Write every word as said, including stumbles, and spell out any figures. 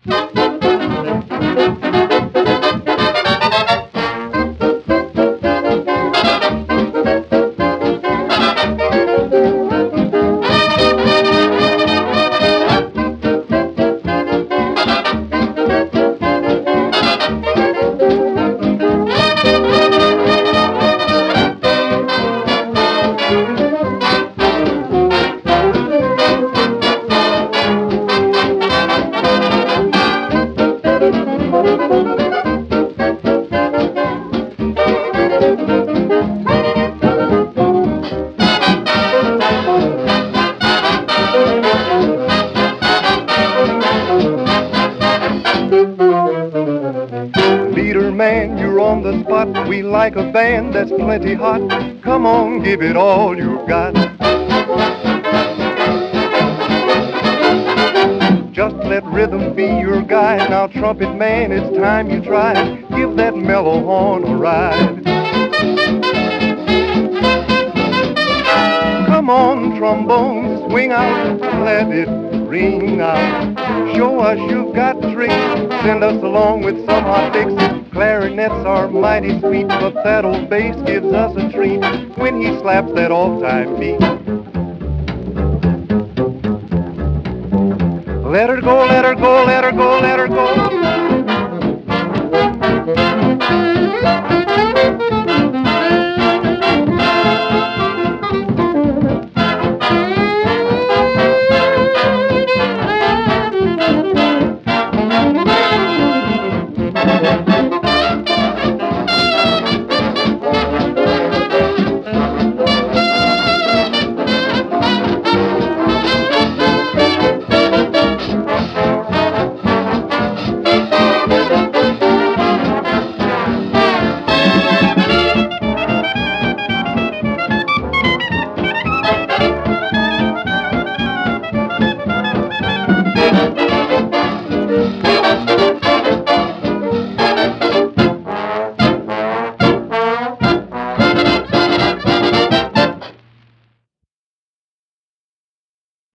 Leader man, you're on the spot. We like a band that's plenty hot. Come on, give it all you've got. Just let rhythm be your guide. Now, trumpet man, it's time you try. Give that mellow horn a ride. Come on, trombone, swing out, let it ring out. Show us you've got tricks, send us along with some hot licks. Clarinets are mighty sweet, but that old bass gives us a treat when he slaps that all-time beat. Let her go, let her go, let her go, let her go.